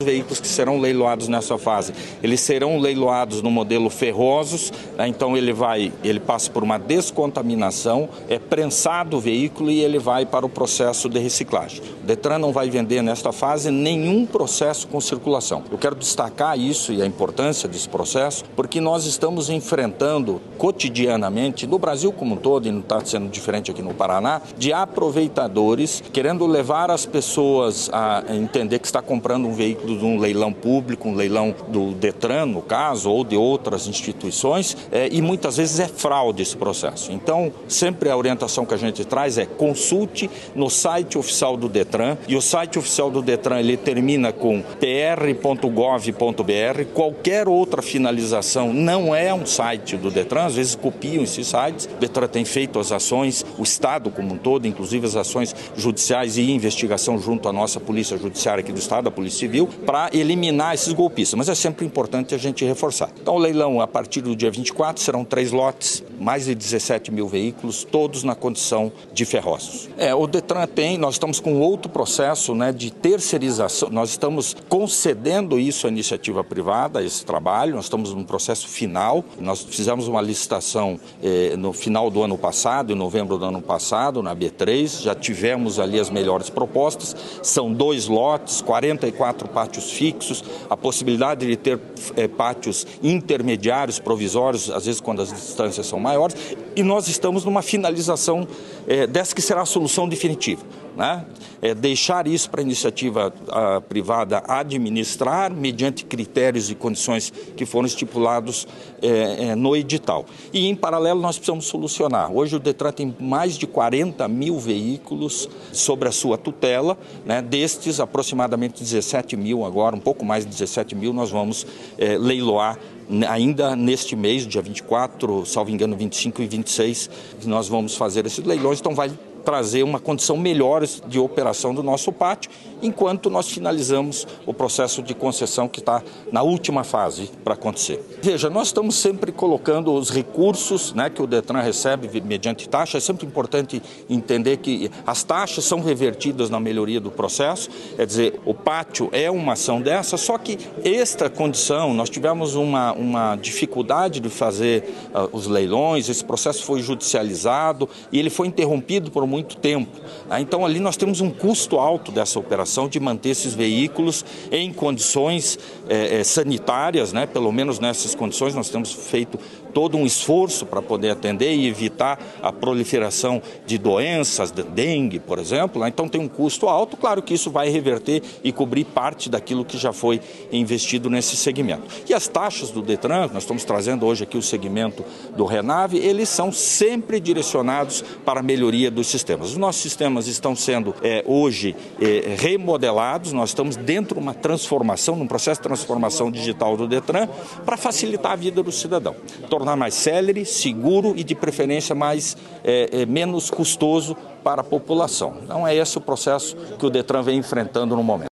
Veículos que serão leiloados nessa fase, eles serão leiloados no modelo ferrosos, né? Então ele passa por uma descontaminação, é prensado o veículo e ele vai para o processo de reciclagem. O Detran não vai vender nesta fase nenhum processo com circulação. Eu quero destacar isso e a importância desse processo, porque nós estamos enfrentando cotidianamente, no Brasil como um todo, e não está sendo diferente aqui no Paraná, de aproveitadores querendo levar as pessoas a entender que está comprando um veículo de um leilão público, um leilão do Detran, no caso, ou de outras instituições, e muitas vezes é fraude esse processo. Então, sempre a orientação que a gente traz é consulte no site oficial do Detran, e o site oficial do Detran ele termina com pr.gov.br. Qualquer outra finalização não é um site do Detran, às vezes copiam esses sites. O Detran tem feito as ações, o Estado como um todo, inclusive as ações judiciais e investigação junto à nossa Polícia Judiciária aqui do Estado, a Polícia Civil, para eliminar esses golpistas, mas é sempre importante a gente reforçar. Então o leilão a partir do dia 24 serão 3 lotes, mais de 17 mil veículos, todos na condição de ferrosos. O Detran nós estamos com outro processo, né, de terceirização, nós estamos concedendo isso à iniciativa privada, esse trabalho, nós estamos num processo final, nós fizemos uma licitação no final do ano passado, em novembro do ano passado, na B3, já tivemos ali as melhores propostas, são 2 lotes, 44 pátios fixos, a possibilidade de ter pátios intermediários, provisórios, às vezes quando as distâncias são maiores, e nós estamos numa finalização dessa que será a solução definitiva, né? Deixar isso para a iniciativa privada administrar mediante critérios e condições que foram estipulados no edital. E em paralelo nós precisamos solucionar. Hoje o Detran tem mais de 40 mil veículos sobre a sua tutela, né? Destes aproximadamente 17 mil agora, um pouco mais de 17 mil nós vamos leiloar ainda neste mês, dia 24, salvo engano 25 e 26, nós vamos fazer esses leilões, então vai trazer uma condição melhor de operação do nosso pátio, enquanto nós finalizamos o processo de concessão que está na última fase para acontecer. Veja, nós estamos sempre colocando os recursos, né, que o Detran recebe mediante taxa. É sempre importante entender que as taxas são revertidas na melhoria do processo, quer dizer, o pátio é uma ação dessa, só que esta condição, nós tivemos uma dificuldade de fazer os leilões, esse processo foi judicializado e ele foi interrompido por muito tempo. Então ali nós temos um custo alto dessa operação de manter esses veículos em condições sanitárias, né? Pelo menos nessas condições nós temos feito todo um esforço para poder atender e evitar a proliferação de doenças, de dengue, por exemplo, né? Então tem um custo alto, claro que isso vai reverter e cobrir parte daquilo que já foi investido nesse segmento. E as taxas do Detran, nós estamos trazendo hoje aqui o segmento do Renave, eles são sempre direcionados para a melhoria dos sistemas. Os nossos sistemas estão sendo hoje remodelados, nós estamos dentro de uma transformação, num processo de transformação digital do Detran para facilitar a vida do cidadão, tornar mais célere, seguro e de preferência menos custoso para a população. Então é esse o processo que o Detran vem enfrentando no momento.